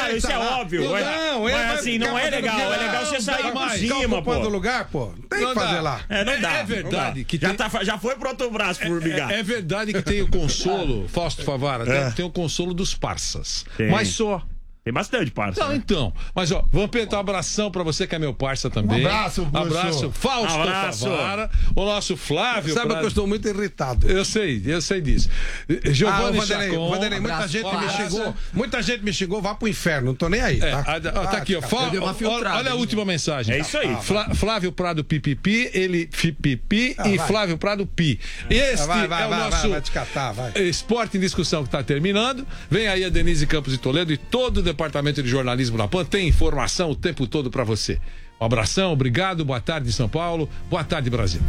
Claro, isso é óbvio. Não é legal. É legal você sair por cima, pô. Do lugar, pô. Tem que fazer lá. Não dá. É verdade que já foi pro outro braço, formigar. É verdade que tem o consolo, Fausto Favara, tem o consolo dos parças. Mas só. Tem bastante parça. Não, então. Mas, ó, vamos apertar um abração pra você que é meu parça também. Um abraço, Abraço, Fausto Favara. O nosso Flávio. Sabe que eu estou muito irritado. Eu sei disso. Giovanni Chacon. Vanderlei, muita gente me xingou, vá pro inferno, não tô nem aí, tá? Tá aqui, ó. Olha a última mensagem. É isso aí. Flávio Prado Pipipi, ele Pipipi e Flávio Prado Pi. Este é o nosso Esporte em Discussão que tá terminando. Vem aí a Denise Campos de Toledo e todo o Departamento de Jornalismo da PAN tem informação o tempo todo para você. Um abração, obrigado, boa tarde São Paulo, boa tarde Brasil.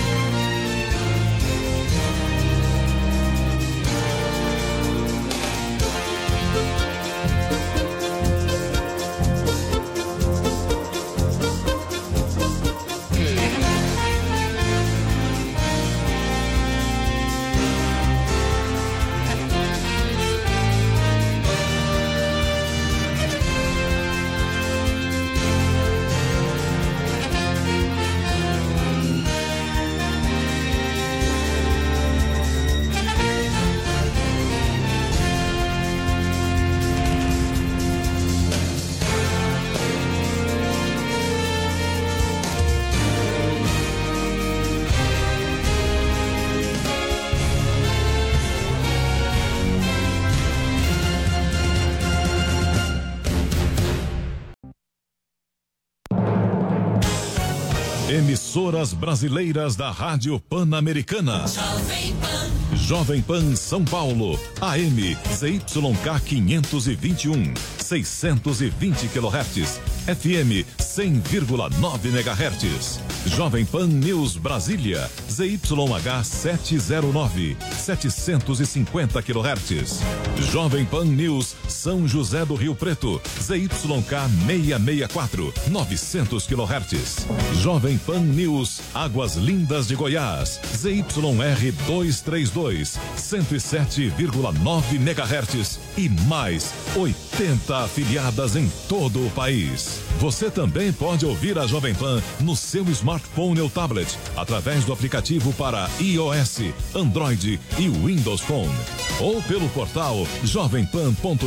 Emissoras brasileiras da Rádio Pan-Americana. Jovem Pan São Paulo, AM ZYK 521, 620 kHz, FM 100,9 MHz. Jovem Pan News Brasília, ZYH 709, 750 kHz. Jovem Pan News São José do Rio Preto, ZYK 664, 900 kHz. Jovem Pan News Águas Lindas de Goiás, ZYR 232, 107,9 MHz e mais 80 afiliadas em todo o país. Você também pode ouvir a Jovem Pan no seu smartphone ou tablet, através do aplicativo para iOS, Android e Windows Phone. Ou pelo portal jovempan.com.br.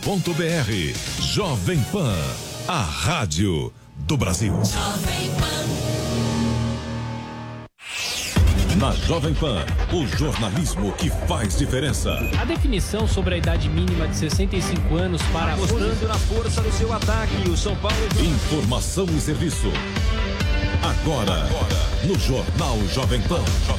Jovem Pan, a rádio do Brasil. Jovem Pan. Na Jovem Pan, o jornalismo que faz diferença. A definição sobre a idade mínima de 65 anos para... Mostrando na força do seu ataque, o São Paulo... Informação e serviço. Agora, no Jornal Jovem Pan.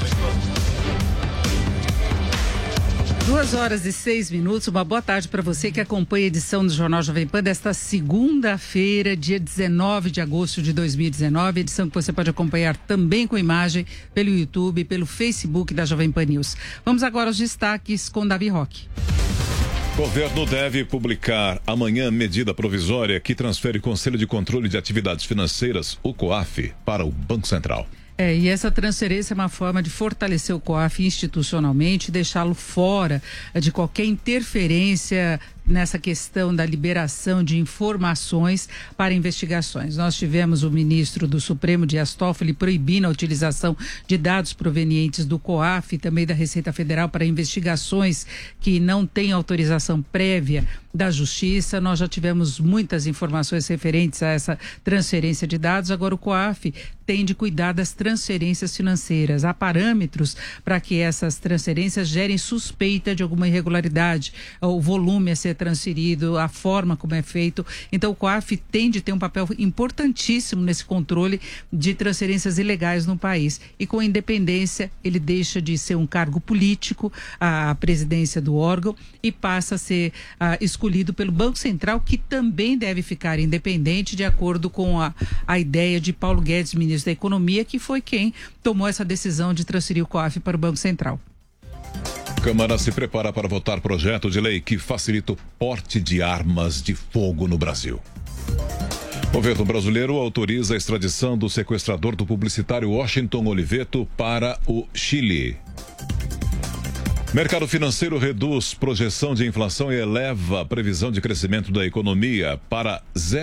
2h06. Uma boa tarde para você que acompanha a edição do Jornal Jovem Pan desta segunda-feira, dia 19 de agosto de 2019. Edição que você pode acompanhar também com imagem pelo YouTube, pelo Facebook da Jovem Pan News. Vamos agora aos destaques com Davi Roque. Governo deve publicar amanhã medida provisória que transfere o Conselho de Controle de Atividades Financeiras, o COAF, para o Banco Central. E essa transferência é uma forma de fortalecer o COAF institucionalmente, deixá-lo fora de qualquer interferência nessa questão da liberação de informações para investigações. Nós tivemos o ministro do Supremo, Dias Toffoli, proibindo a utilização de dados provenientes do COAF e também da Receita Federal para investigações que não têm autorização prévia da Justiça. Nós já tivemos muitas informações referentes a essa transferência de dados. Agora o COAF tem de cuidar das transferências financeiras. Há parâmetros para que essas transferências gerem suspeita de alguma irregularidade, o volume a ser transferido, a forma como é feito. Então o COAF tem de ter um papel importantíssimo nesse controle de transferências ilegais no país. E com a independência, ele deixa de ser um cargo político, a presidência do órgão, e passa a ser escolhido pelo Banco Central, que também deve ficar independente, de acordo com a ideia de Paulo Guedes, ministro da Economia, que foi quem tomou essa decisão de transferir o COAF para o Banco Central. Câmara se prepara para votar projeto de lei que facilita o porte de armas de fogo no Brasil. O governo brasileiro autoriza a extradição do sequestrador do publicitário Washington Oliveto para o Chile. Mercado financeiro reduz projeção de inflação e eleva a previsão de crescimento da economia para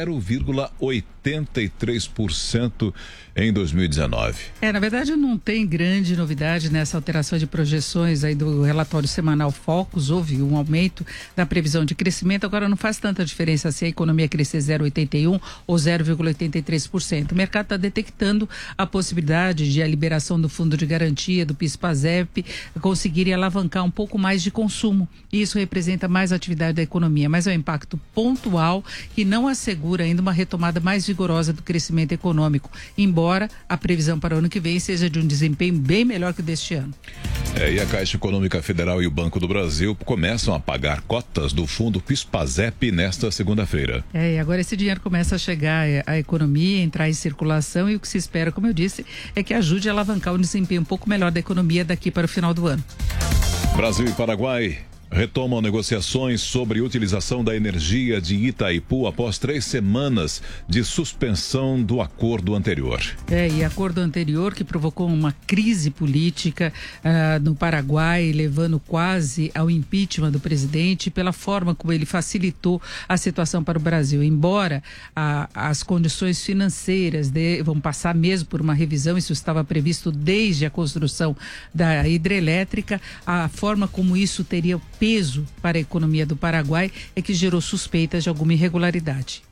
0,83% em 2019. Na verdade não tem grande novidade nessa alteração de projeções aí do relatório semanal Focus. Houve um aumento da previsão de crescimento, agora não faz tanta diferença se a economia crescer 0,81% ou 0,83%. O mercado está detectando a possibilidade de a liberação do fundo de garantia, do PIS/PASEP, conseguirem alavancar um pouco mais de consumo. E isso representa mais atividade da economia, mas é um impacto pontual que não assegura ainda uma retomada mais vigorosa do crescimento econômico, embora a previsão para o ano que vem seja de um desempenho bem melhor que o deste ano. E a Caixa Econômica Federal e o Banco do Brasil começam a pagar cotas do fundo PIS/PASEP nesta segunda-feira. E agora esse dinheiro começa a chegar à economia, entrar em circulação, e o que se espera, como eu disse, é que ajude a alavancar um desempenho um pouco melhor da economia daqui para o final do ano. Brasil e Paraguai retomam negociações sobre utilização da energia de Itaipu após 3 semanas de suspensão do acordo anterior. E acordo anterior que provocou uma crise política no Paraguai, levando quase ao impeachment do presidente pela forma como ele facilitou a situação para o Brasil. Embora as condições financeiras vão passar mesmo por uma revisão, isso estava previsto desde a construção da hidrelétrica, a forma como isso teria peso para a economia do Paraguai é que gerou suspeitas de alguma irregularidade.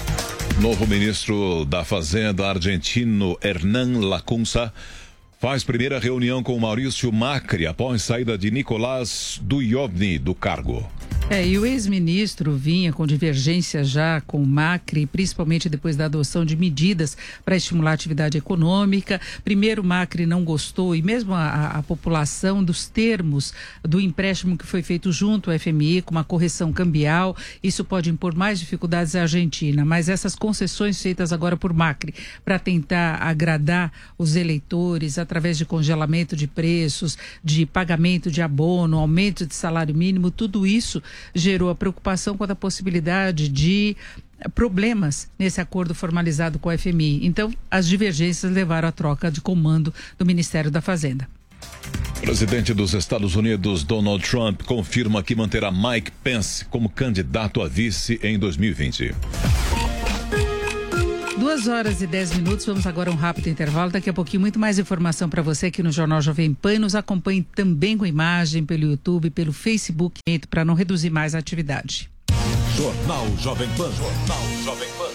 Novo ministro da Fazenda argentino Hernán Lacunza faz primeira reunião com Maurício Macri após saída de Nicolás Dujovne do cargo. E o ex-ministro vinha com divergência já com o Macri, principalmente depois da adoção de medidas para estimular a atividade econômica. Primeiro, o Macri não gostou, e mesmo a população, dos termos do empréstimo que foi feito junto ao FMI, com uma correção cambial. Isso pode impor mais dificuldades à Argentina, mas essas concessões feitas agora por Macri para tentar agradar os eleitores através de congelamento de preços, de pagamento de abono, aumento de salário mínimo, tudo isso gerou a preocupação quanto à possibilidade de problemas nesse acordo formalizado com a FMI. Então, as divergências levaram à troca de comando do Ministério da Fazenda. O presidente dos Estados Unidos, Donald Trump, confirma que manterá Mike Pence como candidato a vice em 2020. 2h10, vamos agora a um rápido intervalo. Daqui a pouquinho muito mais informação para você aqui no Jornal Jovem Pan. Nos acompanhe também com imagem pelo YouTube, pelo Facebook, para não reduzir mais a atividade. Jornal Jovem Pan. Jornal Jovem Pan.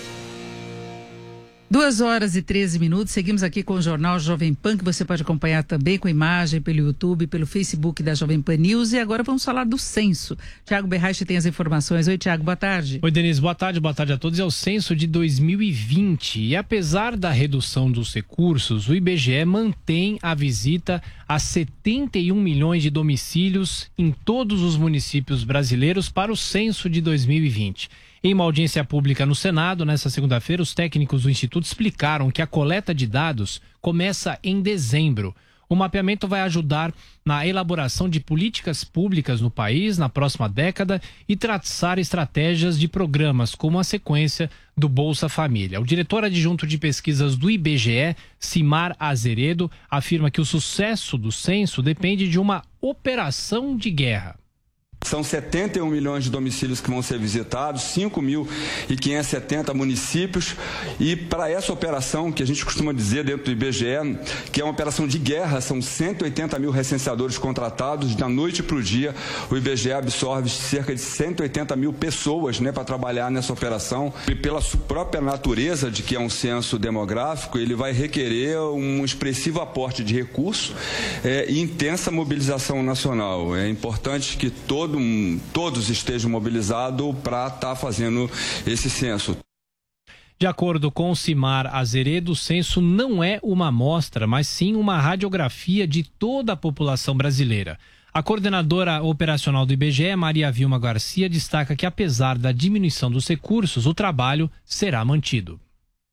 2h13, seguimos aqui com o Jornal Jovem Pan, que você pode acompanhar também com imagem pelo YouTube, pelo Facebook da Jovem Pan News. E agora vamos falar do censo. Tiago Berrache tem as informações. Oi, Tiago, boa tarde. Oi, Denise, boa tarde a todos. É o censo de 2020 e apesar da redução dos recursos, o IBGE mantém a visita a 71 milhões de domicílios em todos os municípios brasileiros para o censo de 2020. Em uma audiência pública no Senado, nesta segunda-feira, os técnicos do Instituto explicaram que a coleta de dados começa em dezembro. O mapeamento vai ajudar na elaboração de políticas públicas no país na próxima década e traçar estratégias de programas, como a sequência do Bolsa Família. O diretor adjunto de pesquisas do IBGE, Simar Azeredo, afirma que o sucesso do censo depende de uma operação de guerra. São 71 milhões de domicílios que vão ser visitados, 5.570 municípios, e para essa operação, que a gente costuma dizer dentro do IBGE, que é uma operação de guerra, são 180 mil recenseadores contratados, da noite para o dia, o IBGE absorve cerca de 180 mil pessoas, para trabalhar nessa operação, e pela sua própria natureza de que é um censo demográfico, ele vai requerer um expressivo aporte de recursos e intensa mobilização nacional. É importante que todos estejam mobilizados para estar fazendo esse censo. De acordo com Simar Azeredo, o censo não é uma amostra, mas sim uma radiografia de toda a população brasileira. A coordenadora operacional do IBGE, Maria Vilma Garcia, destaca que apesar da diminuição dos recursos, o trabalho será mantido.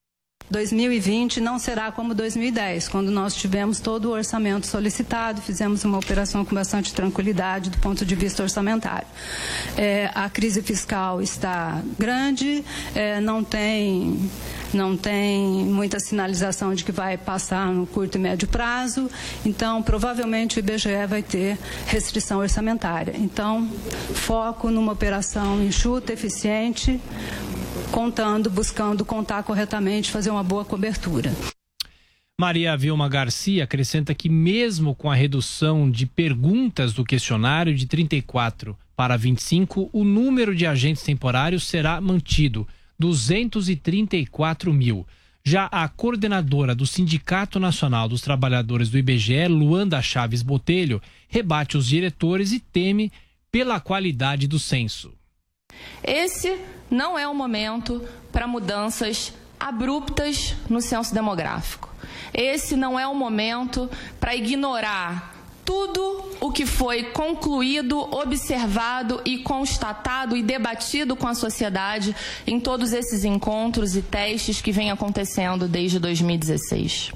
2020 não será como 2010, quando nós tivemos todo o orçamento solicitado, fizemos uma operação com bastante tranquilidade do ponto de vista orçamentário. A crise fiscal está grande, não tem muita sinalização de que vai passar no curto e médio prazo, então provavelmente o IBGE vai ter restrição orçamentária. Então, foco numa operação enxuta, eficiente, buscando contar corretamente, fazer uma boa cobertura. Maria Vilma Garcia acrescenta que mesmo com a redução de perguntas do questionário de 34 para 25, o número de agentes temporários será mantido, 234 mil. Já a coordenadora do Sindicato Nacional dos Trabalhadores do IBGE, Luanda Chaves Botelho, rebate os diretores e teme pela qualidade do censo. Esse não é o momento para mudanças abruptas no censo demográfico. Esse não é o momento para ignorar tudo o que foi concluído, observado e constatado e debatido com a sociedade em todos esses encontros e testes que vêm acontecendo desde 2016.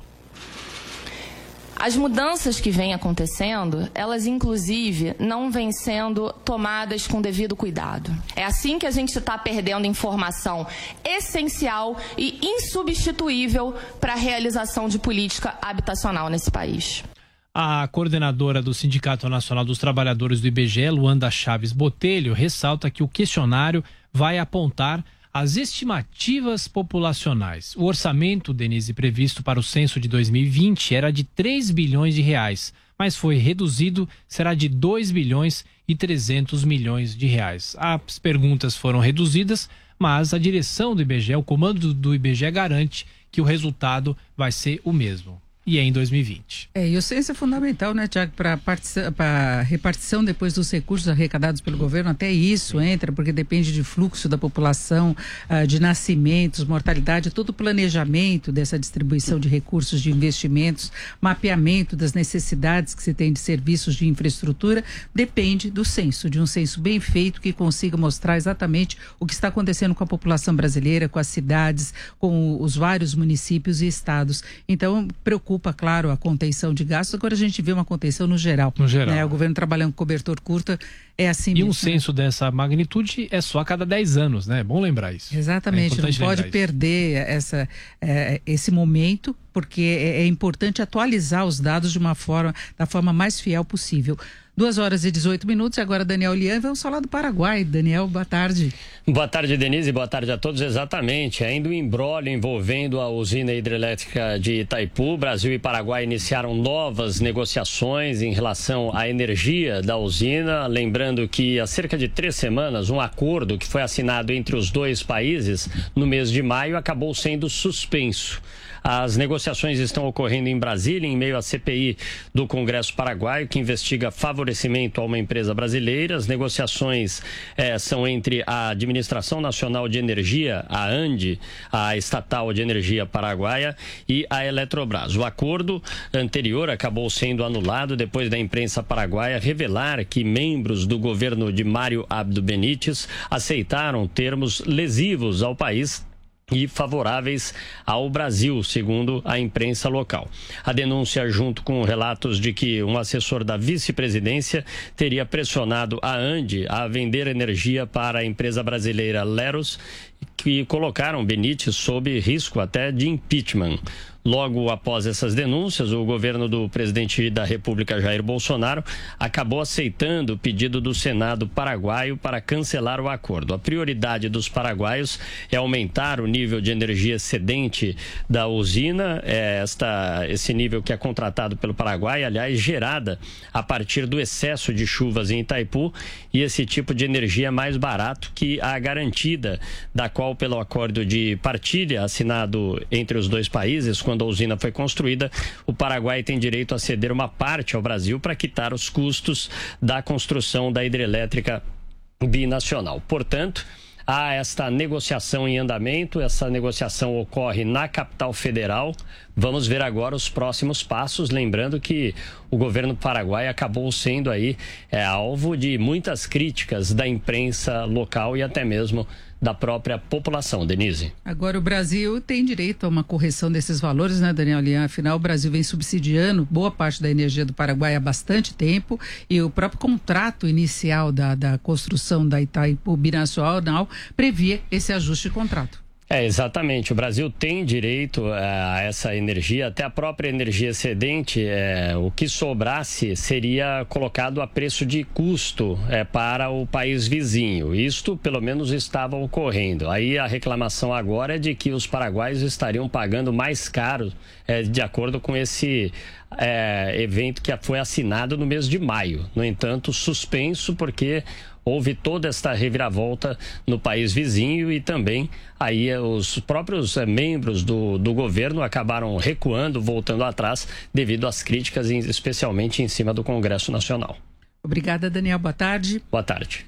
As mudanças que vêm acontecendo, elas inclusive não vêm sendo tomadas com devido cuidado. É assim que a gente está perdendo informação essencial e insubstituível para a realização de política habitacional nesse país. A coordenadora do Sindicato Nacional dos Trabalhadores do IBGE, Luanda Chaves Botelho, ressalta que o questionário vai apontar as estimativas populacionais. O orçamento, Denise, previsto para o censo de 2020 era de 3 bilhões de reais, mas foi reduzido, será de 2 bilhões e 300 milhões de reais. As perguntas foram reduzidas, mas a direção do IBGE, o comando do IBGE garante que o resultado vai ser o mesmo. E é em 2020. E o censo é fundamental, né, Tiago, para a repartição depois dos recursos arrecadados pelo governo, até isso entra, porque depende de fluxo da população, de nascimentos, mortalidade, todo o planejamento dessa distribuição de recursos, de investimentos, mapeamento das necessidades que se tem de serviços de infraestrutura, depende do censo, de um censo bem feito que consiga mostrar exatamente o que está acontecendo com a população brasileira, com as cidades, com os vários municípios e estados. Então, preocupa, claro, a contenção de gastos. Agora a gente vê uma contenção no geral. Né? O governo trabalhando com cobertor curto é assim mesmo. E um censo dessa magnitude é só a cada 10 anos, né? É bom lembrar isso. Exatamente, não pode perder esse momento, porque é importante atualizar os dados da forma mais fiel possível. 2h18, e agora Daniel Lian, vamos falar do Paraguai. Daniel, boa tarde. Boa tarde, Denise, boa tarde a todos. Exatamente, ainda um imbróglio envolvendo a usina hidrelétrica de Itaipu. Brasil e Paraguai iniciaram novas negociações em relação à energia da usina, lembrando que há cerca de 3 semanas um acordo que foi assinado entre os dois países no mês de maio acabou sendo suspenso. As negociações estão ocorrendo em Brasília, em meio à CPI do Congresso Paraguaio, que investiga favorecimento a uma empresa brasileira. As negociações são entre a Administração Nacional de Energia, a ANDE, a Estatal de Energia Paraguaia, e a Eletrobras. O acordo anterior acabou sendo anulado depois da imprensa paraguaia revelar que membros do governo de Mário Abdo Benítez aceitaram termos lesivos ao país e favoráveis ao Brasil, segundo a imprensa local. A denúncia, junto com relatos de que um assessor da vice-presidência teria pressionado a ANDE a vender energia para a empresa brasileira Leros, que colocaram Benítez sob risco até de impeachment. Logo após essas denúncias, o governo do presidente da República, Jair Bolsonaro, acabou aceitando o pedido do Senado paraguaio para cancelar o acordo. A prioridade dos paraguaios é aumentar o nível de energia excedente da usina, esse nível que é contratado pelo Paraguai, aliás, gerada a partir do excesso de chuvas em Itaipu, e esse tipo de energia é mais barato que a garantida, da qual, pelo acordo de partilha assinado entre os dois países, quando a usina foi construída, o Paraguai tem direito a ceder uma parte ao Brasil para quitar os custos da construção da hidrelétrica binacional. Portanto, há esta negociação em andamento, essa negociação ocorre na capital federal. Vamos ver agora os próximos passos, lembrando que o governo paraguai acabou sendo aí alvo de muitas críticas da imprensa local e até mesmo da própria população. Denise. Agora o Brasil tem direito a uma correção desses valores, né, Daniel Lian? Afinal, o Brasil vem subsidiando boa parte da energia do Paraguai há bastante tempo e o próprio contrato inicial da construção da Itaipu Binacional previa esse ajuste de contrato. Exatamente. O Brasil tem direito a essa energia, até a própria energia excedente, o que sobrasse seria colocado a preço de custo para o país vizinho. Isto, pelo menos, estava ocorrendo. Aí a reclamação agora é de que os paraguaios estariam pagando mais caro, de acordo com esse evento que foi assinado no mês de maio. No entanto, suspenso porque houve toda esta reviravolta no país vizinho e também aí os próprios membros do governo acabaram recuando, voltando atrás devido às críticas, especialmente em cima do Congresso Nacional. Obrigada, Daniel. Boa tarde. Boa tarde.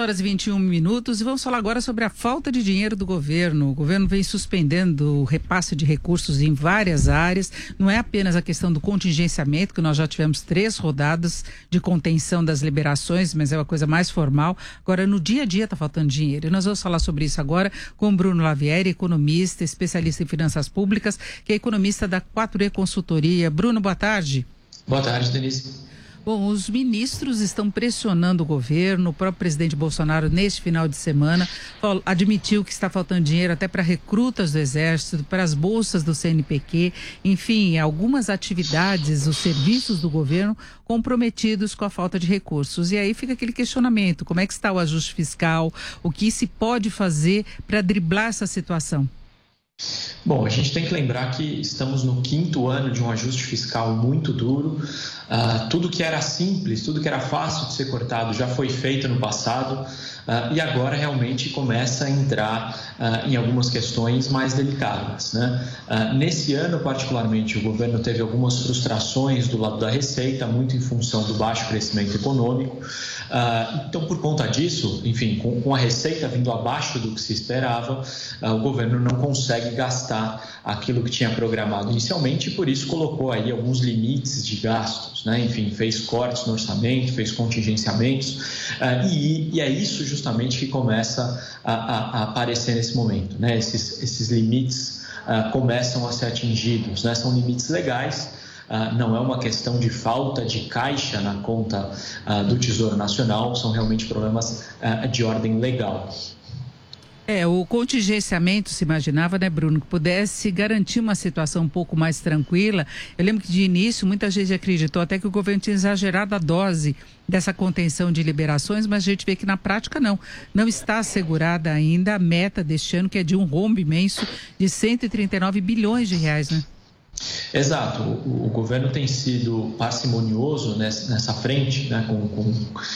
2h21 e vamos falar agora sobre a falta de dinheiro do governo. O governo vem suspendendo o repasse de recursos em várias áreas. Não é apenas a questão do contingenciamento, que nós já tivemos 3 rodadas de contenção das liberações, mas é uma coisa mais formal. Agora, no dia a dia está faltando dinheiro. E nós vamos falar sobre isso agora com o Bruno Lavieri, economista, especialista em finanças públicas, que é economista da 4E Consultoria. Bruno, boa tarde. Boa tarde, Denise. Bom, os ministros estão pressionando o governo. O próprio presidente Bolsonaro, neste final de semana, admitiu que está faltando dinheiro até para recrutas do Exército, para as bolsas do CNPq, enfim, algumas atividades, os serviços do governo comprometidos com a falta de recursos. E aí fica aquele questionamento: como é que está o ajuste fiscal? O que se pode fazer para driblar essa situação? Bom, a gente tem que lembrar que estamos no 5º ano de um ajuste fiscal muito duro. Tudo que era simples, tudo que era fácil de ser cortado já foi feito no passado e agora realmente começa a entrar em algumas questões mais delicadas, né? Nesse ano, particularmente, o governo teve algumas frustrações do lado da receita, muito em função do baixo crescimento econômico. Então, por conta disso, enfim, com a receita vindo abaixo do que se esperava, o governo não consegue gastar aquilo que tinha programado inicialmente e por isso colocou aí alguns limites de gastos, né? Enfim, fez cortes no orçamento, fez contingenciamentos e é isso justamente que começa a aparecer nesse momento, né? Esses limites começam a ser atingidos, né? São limites legais. Não é uma questão de falta de caixa na conta do Tesouro Nacional, são realmente problemas de ordem legal. O contingenciamento se imaginava, né, Bruno, que pudesse garantir uma situação um pouco mais tranquila. Eu lembro que de início muita gente acreditou até que o governo tinha exagerado a dose dessa contenção de liberações, mas a gente vê que na prática não está assegurada ainda a meta deste ano, que é de um rombo imenso de 139 bilhões de reais, né? Exato, o governo tem sido parcimonioso nessa frente, né, com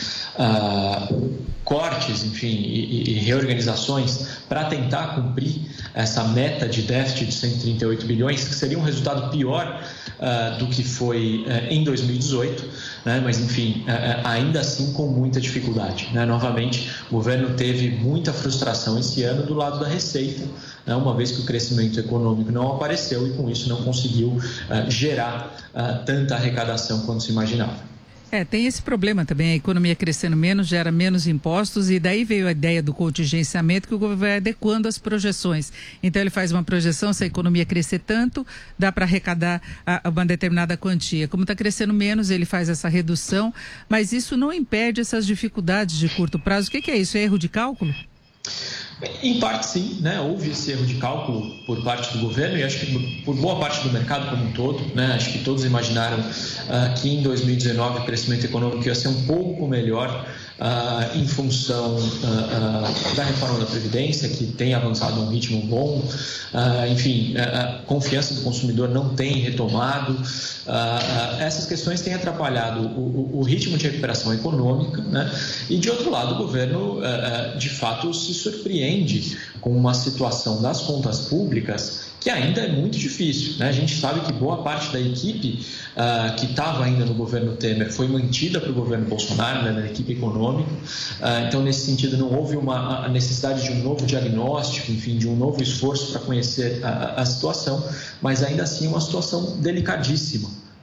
cortes, enfim, e reorganizações para tentar cumprir essa meta de déficit de 138 bilhões, que seria um resultado pior do que foi em 2018, né, mas enfim, ainda assim com muita dificuldade, né? Novamente, o governo teve muita frustração esse ano do lado da receita, né, uma vez que o crescimento econômico não apareceu e com isso não conseguiu gerar tanta arrecadação quanto se imaginava. Tem esse problema também, a economia crescendo menos, gera menos impostos e daí veio a ideia do contingenciamento que o governo vai adequando as projeções. Então ele faz uma projeção, se a economia crescer tanto, dá para arrecadar uma determinada quantia. Como está crescendo menos, ele faz essa redução, mas isso não impede essas dificuldades de curto prazo. O que é isso? É erro de cálculo? Em parte sim, né? Houve esse erro de cálculo por parte do governo e acho que por boa parte do mercado como um todo, né? Acho que todos imaginaram que em 2019 o crescimento econômico ia ser um pouco melhor em função da reforma da Previdência, que tem avançado a um ritmo bom, enfim, a confiança do consumidor não tem retomado, essas questões têm atrapalhado o ritmo de recuperação econômica, né? E de outro lado o governo de fato se surpreende com uma situação das contas públicas que ainda é muito difícil, né? A gente sabe que boa parte da equipe que estava ainda no governo Temer foi mantida para o governo Bolsonaro, né, na equipe econômica. Então, nesse sentido, não houve a necessidade de um novo diagnóstico, enfim, de um novo esforço para conhecer a situação, mas ainda assim uma situação delicadíssima,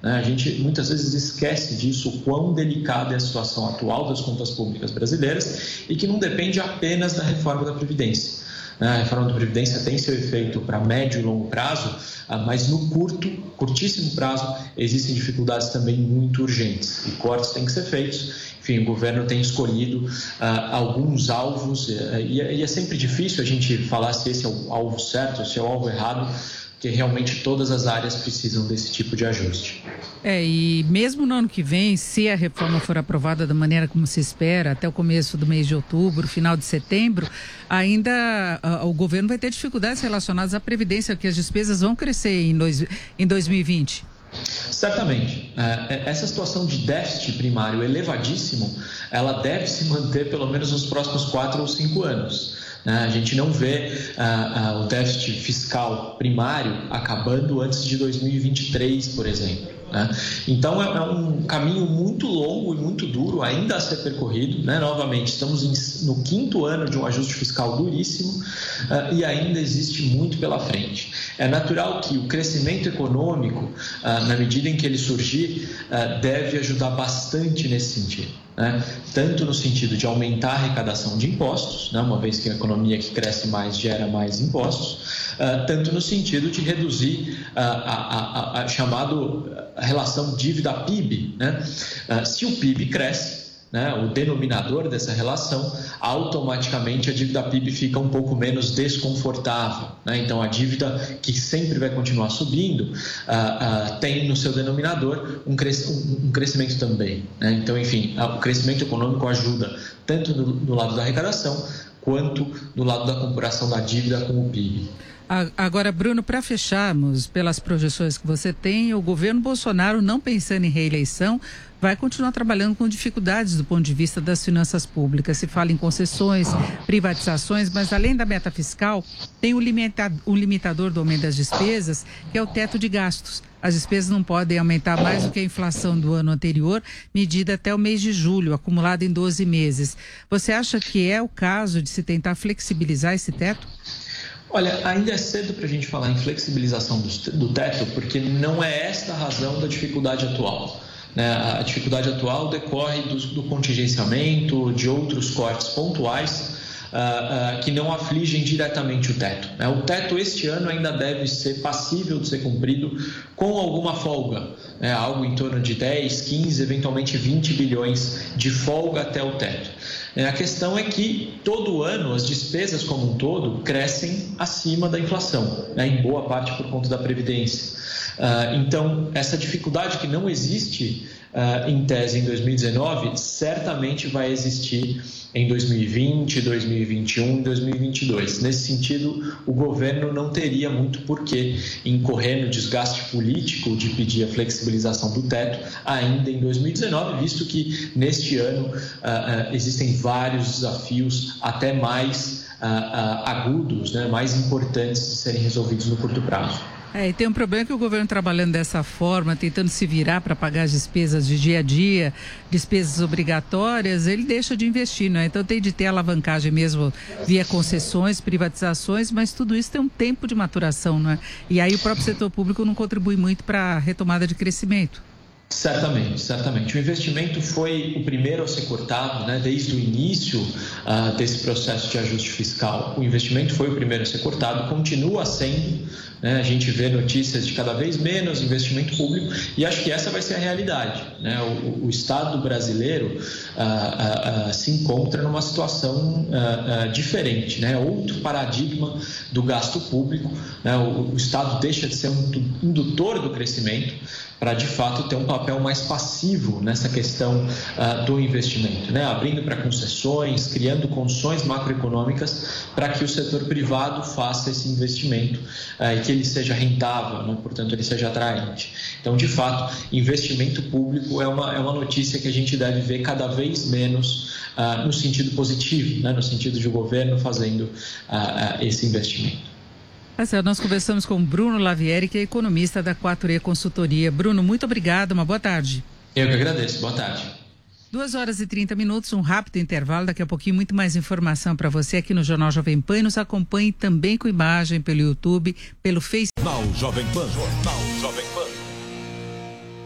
A gente muitas vezes esquece disso, o quão delicada é a situação atual das contas públicas brasileiras e que não depende apenas da reforma da Previdência. A reforma da Previdência tem seu efeito para médio e longo prazo, mas no curtíssimo prazo existem dificuldades também muito urgentes e cortes têm que ser feitos. Enfim, o governo tem escolhido alguns alvos e é sempre difícil a gente falar se esse é o alvo certo ou se é o alvo errado, porque realmente todas as áreas precisam desse tipo de ajuste. E mesmo no ano que vem, se a reforma for aprovada da maneira como se espera, até o começo do mês de outubro, final de setembro, ainda o governo vai ter dificuldades relacionadas à Previdência, porque as despesas vão crescer em 2020. Certamente. Essa situação de déficit primário elevadíssimo, ela deve se manter pelo menos nos próximos 4 ou 5 anos. A gente não vê o déficit fiscal primário acabando antes de 2023, por exemplo. Então é um caminho muito longo e muito duro ainda a ser percorrido. Novamente, estamos no 5º ano de um ajuste fiscal duríssimo e ainda existe muito pela frente. É natural que o crescimento econômico, na medida em que ele surgir, deve ajudar bastante nesse sentido. Tanto no sentido de aumentar a arrecadação de impostos, uma vez que a economia que cresce mais gera mais impostos, tanto no sentido de reduzir a chamada relação dívida-PIB. Se o PIB cresce, o denominador dessa relação, automaticamente a dívida PIB fica um pouco menos desconfortável. Então, a dívida que sempre vai continuar subindo tem no seu denominador um crescimento também. Então, enfim, o crescimento econômico ajuda tanto no lado da arrecadação quanto no lado da comparação da dívida com o PIB. Agora, Bruno, para fecharmos, pelas projeções que você tem, o governo Bolsonaro, não pensando em reeleição, vai continuar trabalhando com dificuldades do ponto de vista das finanças públicas. Se fala em concessões, privatizações, mas além da meta fiscal, tem o limitador do aumento das despesas, que é o teto de gastos. As despesas não podem aumentar mais do que a inflação do ano anterior, medida até o mês de julho, acumulada em 12 meses. Você acha que é o caso de se tentar flexibilizar esse teto? Olha, ainda é cedo para a gente falar em flexibilização do teto, porque não é esta a razão da dificuldade atual. A dificuldade atual decorre do contingenciamento, de outros cortes pontuais que não afligem diretamente o teto. O teto este ano ainda deve ser passível de ser cumprido com alguma folga, algo em torno de 10, 15, eventualmente 20 bilhões de folga até o teto. A questão é que todo ano as despesas como um todo crescem acima da inflação, em boa parte por conta da Previdência. Então, essa dificuldade que não existe em tese em 2019, certamente vai existir em 2020, 2021 e 2022. Nesse sentido, o governo não teria muito porquê incorrer no desgaste político de pedir a flexibilização do teto ainda em 2019, visto que neste ano existem vários desafios até mais agudos, mais importantes de serem resolvidos no curto prazo. E tem um problema que o governo trabalhando dessa forma, tentando se virar para pagar as despesas de dia a dia, despesas obrigatórias, ele deixa de investir, Então tem de ter alavancagem mesmo via concessões, privatizações, mas tudo isso tem um tempo de maturação, E aí o próprio setor público não contribui muito para a retomada de crescimento. Certamente. O investimento foi o primeiro a ser cortado, desde o início desse processo de ajuste fiscal. O investimento foi o primeiro a ser cortado, continua sendo. A gente vê notícias de cada vez menos investimento público e acho que essa vai ser a realidade. O Estado brasileiro se encontra numa situação diferente, outro paradigma do gasto público. O Estado deixa de ser um indutor do crescimento para, de fato, ter um papel mais passivo nessa questão do investimento, abrindo para concessões, criando condições macroeconômicas para que o setor privado faça esse investimento e que ele seja rentável, portanto, ele seja atraente. Então, de fato, investimento público é uma notícia que a gente deve ver cada vez menos no sentido positivo, no sentido de o governo fazendo esse investimento. Nós conversamos com Bruno Lavieri, que é economista da 4E Consultoria. Bruno, muito obrigado, uma boa tarde. Eu que agradeço, boa tarde. 2h30, um rápido intervalo, daqui a pouquinho muito mais informação para você aqui no Jornal Jovem Pan. E nos acompanhe também com imagem pelo YouTube, pelo Facebook. Jornal Jovem Pan.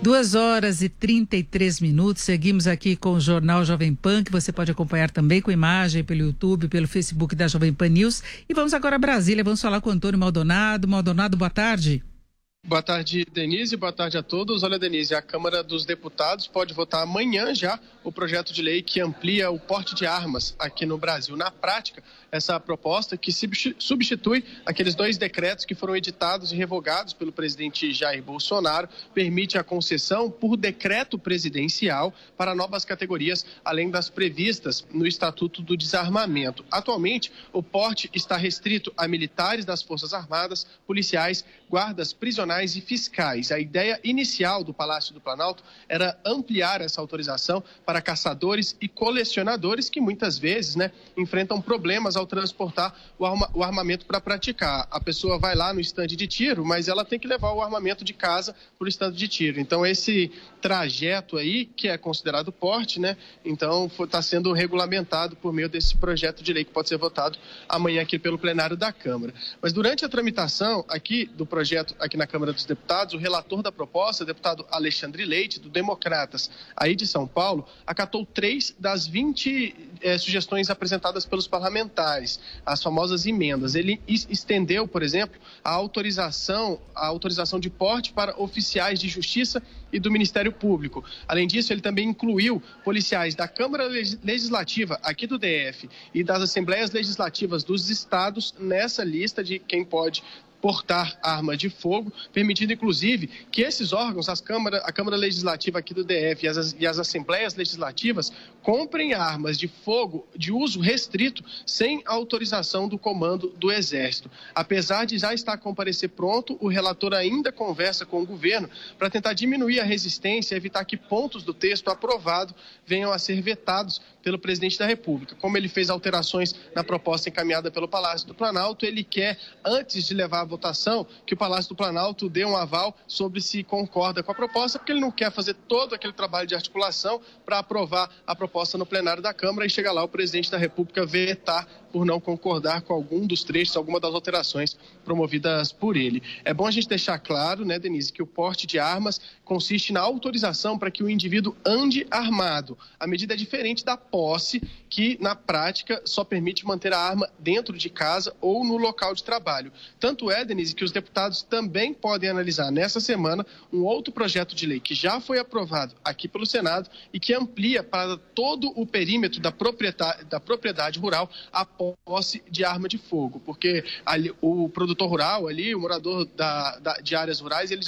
2h33. Seguimos aqui com o Jornal Jovem Pan, que você pode acompanhar também com imagem pelo YouTube, pelo Facebook da Jovem Pan News. E vamos agora a Brasília, vamos falar com o Antônio Maldonado. Maldonado, boa tarde. Boa tarde, Denise. Boa tarde a todos. Olha, Denise, a Câmara dos Deputados pode votar amanhã já o projeto de lei que amplia o porte de armas aqui no Brasil. Na prática, essa proposta que substitui aqueles 2 decretos que foram editados e revogados pelo presidente Jair Bolsonaro, permite a concessão por decreto presidencial para novas categorias, além das previstas no Estatuto do Desarmamento. Atualmente, o porte está restrito a militares das Forças Armadas, policiais, guardas prisionais e fiscais. A ideia inicial do Palácio do Planalto era ampliar essa autorização para caçadores e colecionadores que muitas vezes, enfrentam problemas ao transportar o armamento para praticar. A pessoa vai lá no estande de tiro, mas ela tem que levar o armamento de casa para o estande de tiro. Então, esse trajeto aí, que é considerado porte, então está sendo regulamentado por meio desse projeto de lei que pode ser votado amanhã aqui pelo plenário da Câmara. Mas durante a tramitação aqui do projeto aqui na Câmara dos Deputados, o relator da proposta, o deputado Alexandre Leite, do Democratas, aí de São Paulo, acatou 3 das 20 sugestões apresentadas pelos parlamentares, as famosas emendas. Ele estendeu, por exemplo, a autorização de porte para oficiais de justiça e do Ministério Público. Além disso, ele também incluiu policiais da Câmara Legislativa aqui do DF e das Assembleias Legislativas dos estados nessa lista de quem pode portar arma de fogo, permitindo inclusive que esses órgãos, a Câmara Legislativa aqui do DF e as Assembleias Legislativas, comprem armas de fogo de uso restrito sem autorização do comando do Exército. Apesar de já estar com o parecer pronto, o relator ainda conversa com o governo para tentar diminuir a resistência e evitar que pontos do texto aprovado venham a ser vetados pelo presidente da República. Como ele fez alterações na proposta encaminhada pelo Palácio do Planalto, ele quer, antes de levar a votação, que o Palácio do Planalto dê um aval sobre se concorda com a proposta, porque ele não quer fazer todo aquele trabalho de articulação para aprovar a proposta no plenário da Câmara e chegar lá o presidente da República vetar por não concordar com algum dos trechos, alguma das alterações promovidas por ele. É bom a gente deixar claro, Denise, que o porte de armas consiste na autorização para que o indivíduo ande armado. A medida é diferente da posse, que na prática só permite manter a arma dentro de casa ou no local de trabalho. Tanto é, Denise, que os deputados também podem analisar nessa semana um outro projeto de lei que já foi aprovado aqui pelo Senado e que amplia para todo o perímetro da propriedade rural a posse de arma de fogo, porque ali, o produtor rural ali, o morador de áreas rurais, ele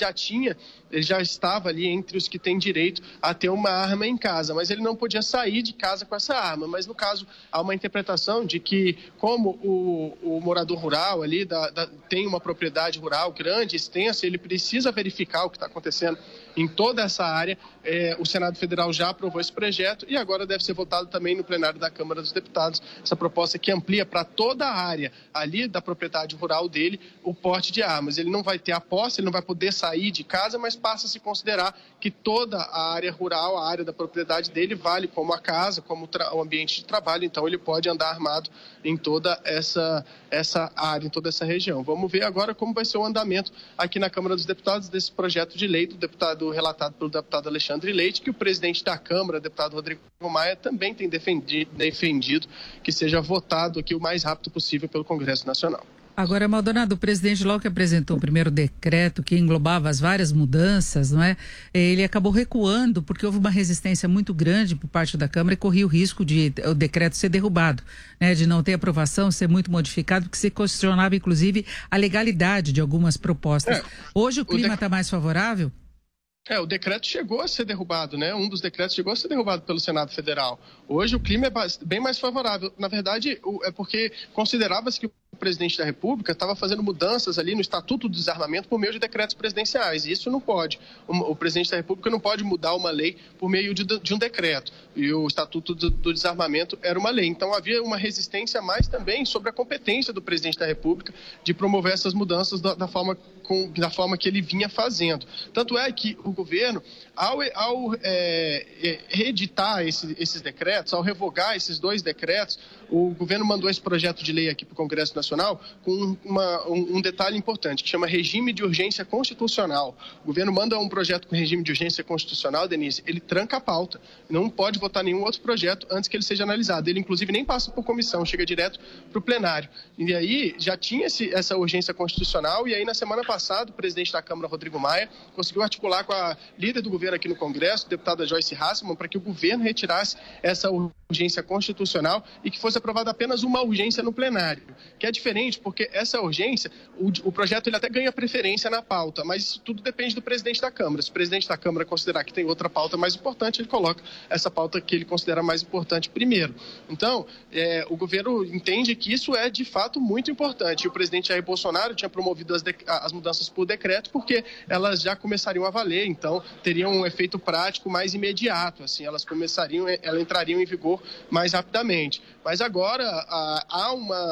já estava ali entre os que têm direito a ter uma arma em casa, mas ele não podia sair de casa com essa arma. Mas no caso, há uma interpretação de que, como o morador rural ali tem uma propriedade rural grande, extensa, ele precisa verificar o que está acontecendo em toda essa área. O Senado Federal já aprovou esse projeto e agora deve ser votado também no plenário da Câmara dos Deputados essa proposta que amplia para toda a área ali da propriedade rural dele o porte de armas. Ele não vai ter a posse, ele não vai poder sair de casa, mas passa a se considerar que toda a área rural, a área da propriedade dele, vale como a casa, como o ambiente de trabalho. Então ele pode andar armado em toda essa área, em toda essa região. Vamos ver agora como vai ser o andamento aqui na Câmara dos Deputados desse projeto de lei relatado pelo deputado Alexandre Leite, que o presidente da Câmara, o deputado Rodrigo Maia, também tem defendido que seja votado aqui o mais rápido possível pelo Congresso Nacional. Agora, Maldonado, o presidente, logo que apresentou o primeiro decreto que englobava as várias mudanças, não é? Ele acabou recuando porque houve uma resistência muito grande por parte da Câmara e corria o risco de o decreto ser derrubado, de não ter aprovação, ser muito modificado, porque se questionava, inclusive, a legalidade de algumas propostas. Hoje o clima está mais favorável? O decreto chegou a ser derrubado, Um dos decretos chegou a ser derrubado pelo Senado Federal. Hoje o clima é bem mais favorável. Na verdade, é porque considerava-se que o presidente da República estava fazendo mudanças ali no Estatuto do Desarmamento por meio de decretos presidenciais. E isso não pode. O presidente da República não pode mudar uma lei por meio de um decreto. E o Estatuto do Desarmamento era uma lei. Então havia uma resistência mais também sobre a competência do presidente da República de promover essas mudanças da forma da forma que ele vinha fazendo. Tanto é que o governo, ao reeditar esses decretos, ao revogar esses 2 decretos, o governo mandou esse projeto de lei aqui para o Congresso Nacional com um detalhe importante, que chama regime de urgência constitucional. O governo manda um projeto com regime de urgência constitucional, Denise, ele tranca a pauta. Não pode votar nenhum outro projeto antes que ele seja analisado. Ele, inclusive, nem passa por comissão, chega direto para o plenário. E aí já tinha essa urgência constitucional, e aí na semana passada o presidente da Câmara, Rodrigo Maia, conseguiu articular com a líder do governo aqui no Congresso, a deputada Joyce Hasselmann, para que o governo retirasse essa urgência constitucional e que fosse aprovada apenas uma urgência no plenário, que é diferente porque essa urgência, o projeto ele até ganha preferência na pauta, mas isso tudo depende do presidente da Câmara. Se o presidente da Câmara considerar que tem outra pauta mais importante, ele coloca essa pauta que ele considera mais importante primeiro. Então, o governo entende que isso é de fato muito importante. E o presidente Jair Bolsonaro tinha promovido as mudanças por decreto porque elas já começariam a valer, então teriam um efeito prático mais imediato, assim, elas entrariam em vigor mais rapidamente. Mas agora há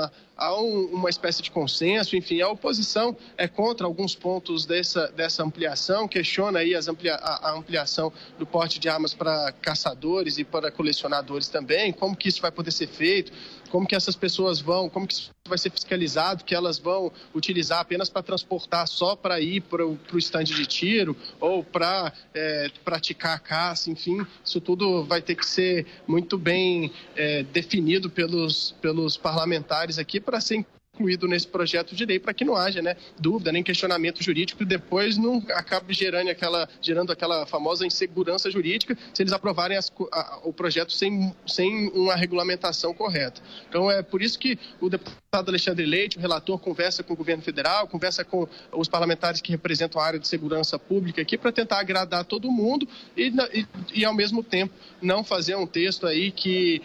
uma espécie de consenso, enfim, a oposição é contra alguns pontos dessa ampliação, questiona aí a ampliação do porte de armas para caçadores e para colecionadores também, como que isso vai poder ser feito, como que essas pessoas como que isso vai ser fiscalizado, que elas vão utilizar apenas para transportar só para ir para o estande de tiro ou para praticar a caça, enfim, isso tudo vai ter que ser muito bem definido pelos parlamentares aqui para ser incluído nesse projeto de lei, para que não haja dúvida nem questionamento jurídico e depois não acabe gerando aquela famosa insegurança jurídica se eles aprovarem o projeto sem uma regulamentação correta. Então é por isso que o deputado Alexandre Leite, o relator, conversa com o governo federal, conversa com os parlamentares que representam a área de segurança pública aqui para tentar agradar todo mundo e ao mesmo tempo não fazer um texto aí que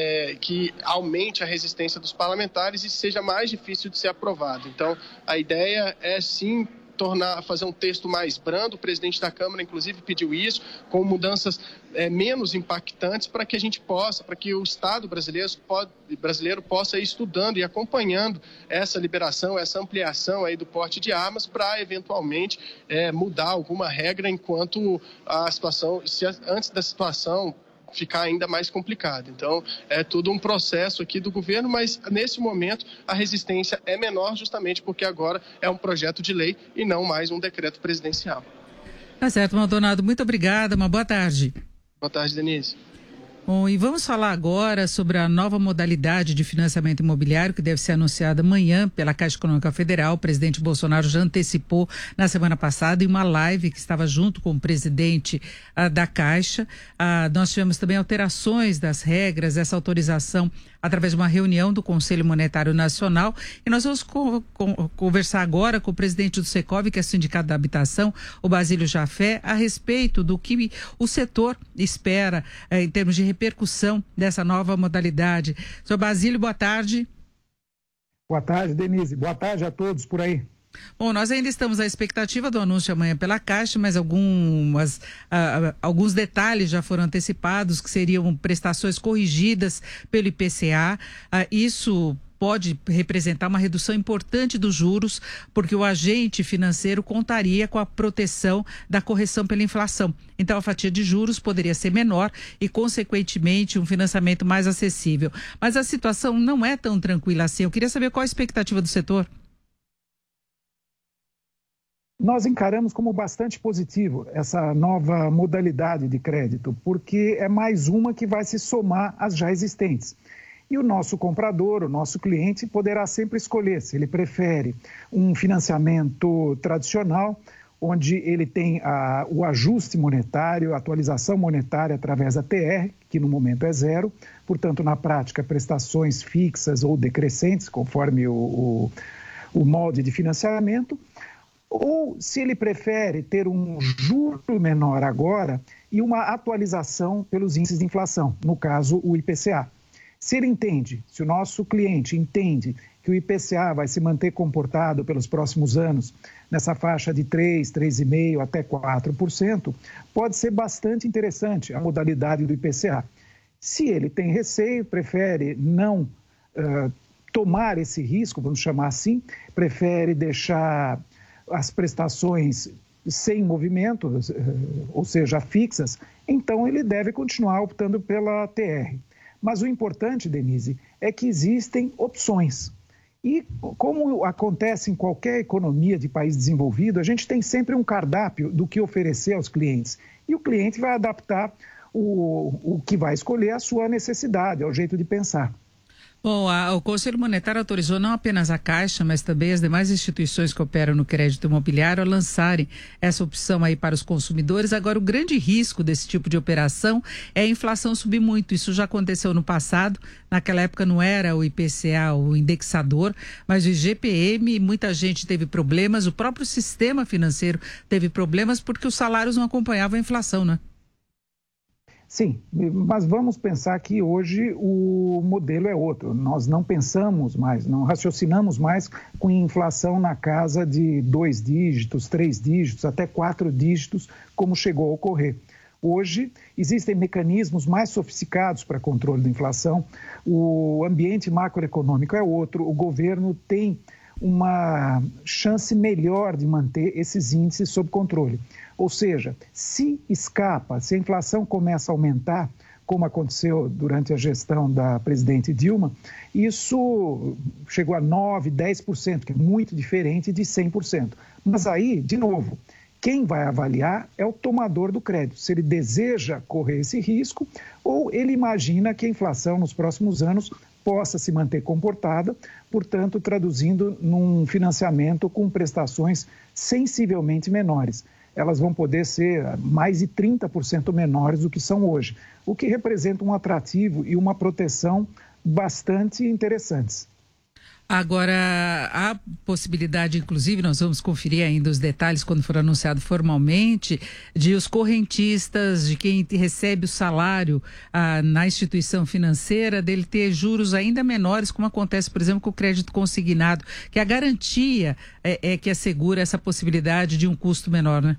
aumente a resistência dos parlamentares e seja mais difícil de ser aprovado. Então, a ideia é sim fazer um texto mais brando. O presidente da Câmara, inclusive, pediu isso, com mudanças menos impactantes para que o Estado brasileiro possa ir estudando e acompanhando essa liberação, essa ampliação aí do porte de armas para, eventualmente, mudar alguma regra enquanto a situação, antes da situação ficar ainda mais complicado. Então, é tudo um processo aqui do governo, mas nesse momento a resistência é menor justamente porque agora é um projeto de lei e não mais um decreto presidencial. Tá certo, Maldonado. Muito obrigada. Uma boa tarde. Boa tarde, Denise. Bom, e vamos falar agora sobre a nova modalidade de financiamento imobiliário que deve ser anunciada amanhã pela Caixa Econômica Federal. O presidente Bolsonaro já antecipou na semana passada em uma live que estava junto com o presidente da Caixa. Nós tivemos também alterações das regras, essa autorização através de uma reunião do Conselho Monetário Nacional. E nós vamos conversar agora com o presidente do Secov, que é Sindicato da Habitação, o Basílio Jafé, a respeito do que o setor espera em termos de repercussão dessa nova modalidade. Senhor Basílio, boa tarde. Boa tarde, Denise. Boa tarde a todos por aí. Bom, nós ainda estamos à expectativa do anúncio amanhã pela Caixa, mas alguns detalhes já foram antecipados, que seriam prestações corrigidas pelo IPCA. Isso pode representar uma redução importante dos juros, porque o agente financeiro contaria com a proteção da correção pela inflação. Então, a fatia de juros poderia ser menor e, consequentemente, um financiamento mais acessível. Mas a situação não é tão tranquila assim. Eu queria saber qual a expectativa do setor. Nós encaramos como bastante positivo essa nova modalidade de crédito, porque é mais uma que vai se somar às já existentes. E o nosso comprador, o nosso cliente, poderá sempre escolher se ele prefere um financiamento tradicional, onde ele tem o ajuste monetário, a atualização monetária através da TR, que no momento é zero, portanto, na prática, prestações fixas ou decrescentes, conforme o molde de financiamento, ou se ele prefere ter um juro menor agora e uma atualização pelos índices de inflação, no caso o IPCA. Se o nosso cliente entende que o IPCA vai se manter comportado pelos próximos anos nessa faixa de 3, 3,5% até 4%, pode ser bastante interessante a modalidade do IPCA. Se ele tem receio, prefere não tomar esse risco, vamos chamar assim, prefere deixar as prestações sem movimento, ou seja, fixas, então ele deve continuar optando pela TR. Mas o importante, Denise, é que existem opções. E como acontece em qualquer economia de país desenvolvido, a gente tem sempre um cardápio do que oferecer aos clientes. E o cliente vai adaptar o que vai escolher à sua necessidade, ao jeito de pensar. Bom, o Conselho Monetário autorizou não apenas a Caixa, mas também as demais instituições que operam no crédito imobiliário a lançarem essa opção aí para os consumidores. Agora, o grande risco desse tipo de operação é a inflação subir muito. Isso já aconteceu no passado. Naquela época não era o IPCA, o indexador, mas o IGPM. Muita gente teve problemas. O próprio sistema financeiro teve problemas porque os salários não acompanhavam a inflação, né? Sim, mas vamos pensar que hoje o modelo é outro. Nós não pensamos mais, não raciocinamos mais com inflação na casa de 2 dígitos, 3 dígitos, até 4 dígitos, como chegou a ocorrer. Hoje, existem mecanismos mais sofisticados para controle da inflação, o ambiente macroeconômico é outro, o governo tem uma chance melhor de manter esses índices sob controle. Ou seja, se a inflação começa a aumentar, como aconteceu durante a gestão da presidente Dilma, isso chegou a 9%, 10%, que é muito diferente de 100%. Mas aí, de novo, quem vai avaliar é o tomador do crédito, se ele deseja correr esse risco ou ele imagina que a inflação nos próximos anos possa se manter comportada, portanto, traduzindo num financiamento com prestações sensivelmente menores. Elas vão poder ser mais de 30% menores do que são hoje, o que representa um atrativo e uma proteção bastante interessantes. Agora, há possibilidade, inclusive, nós vamos conferir ainda os detalhes quando for anunciado formalmente, de os correntistas, de quem recebe o salário na instituição financeira, dele ter juros ainda menores, como acontece, por exemplo, com o crédito consignado, que a garantia é que assegura essa possibilidade de um custo menor, né?